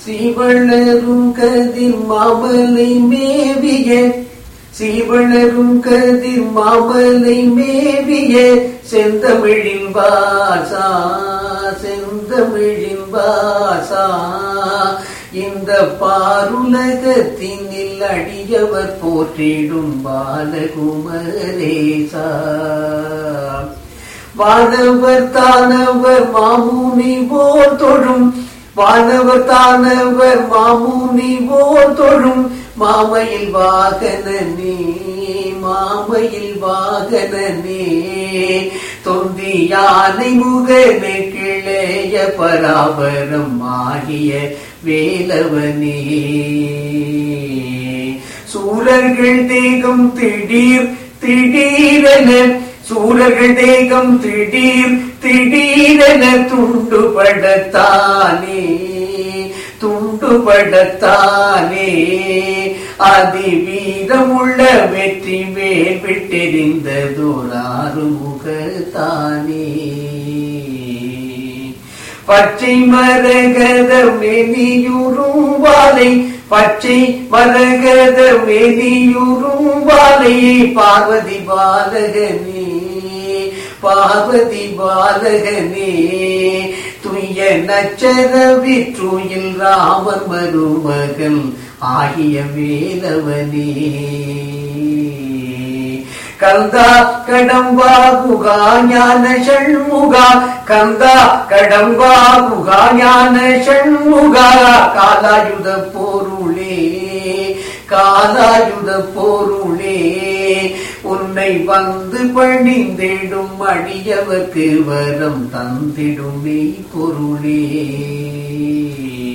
சீவளரும் கதிர் மாமலை மேவிய சீவளரும் கதிர் மாமலை மேவிய செந்தமிழின் வாசா செந்தமிழின் வாசா இந்த பாருலகத்தினில் அடியவர் போற்றிடும் பாலகுமரேசா வானவர் தானவர் மாமுனி போர் தொழும் வானவர் தானவர் மாமுனி போர் தொழும் மாமையில் வாகனனே மாமையில் வாகனனே தொந்தி யானை முகனே கிளைய பராபரம் ஆகிய வேலவனே சூரர்கள் தேகம் திடீர் திடீரென சூரர்கள் தேகம் திடீர் திடீரென துண்டுபடத்தானே துண்டுபடத்தானே அதிவீரமுள்ள வெற்றி வேல் விட்டெறிந்ததோராறு முகத்தானே பச்சை மரகத மெலியுறும் வாலை பச்சை மரகத மெலியுறும் வாலை பார்வதி பாலகனே பார்வதி பாலகனே துய்ய நச்சர விற்றுயில் ராமன் மருமகன் ஆகிய வேலவனே கந்தா கடம்பா குகா ஞான ஷண்முகா கந்தா கடம்பா குகா ஞான ஷண்முகா காலாயுத பொருளே காலாயுத பொருளே உன்னை வந்து பணிந்திடும் அடியவர்க்கு வரம் தந்திடும் மெய் பொருளே.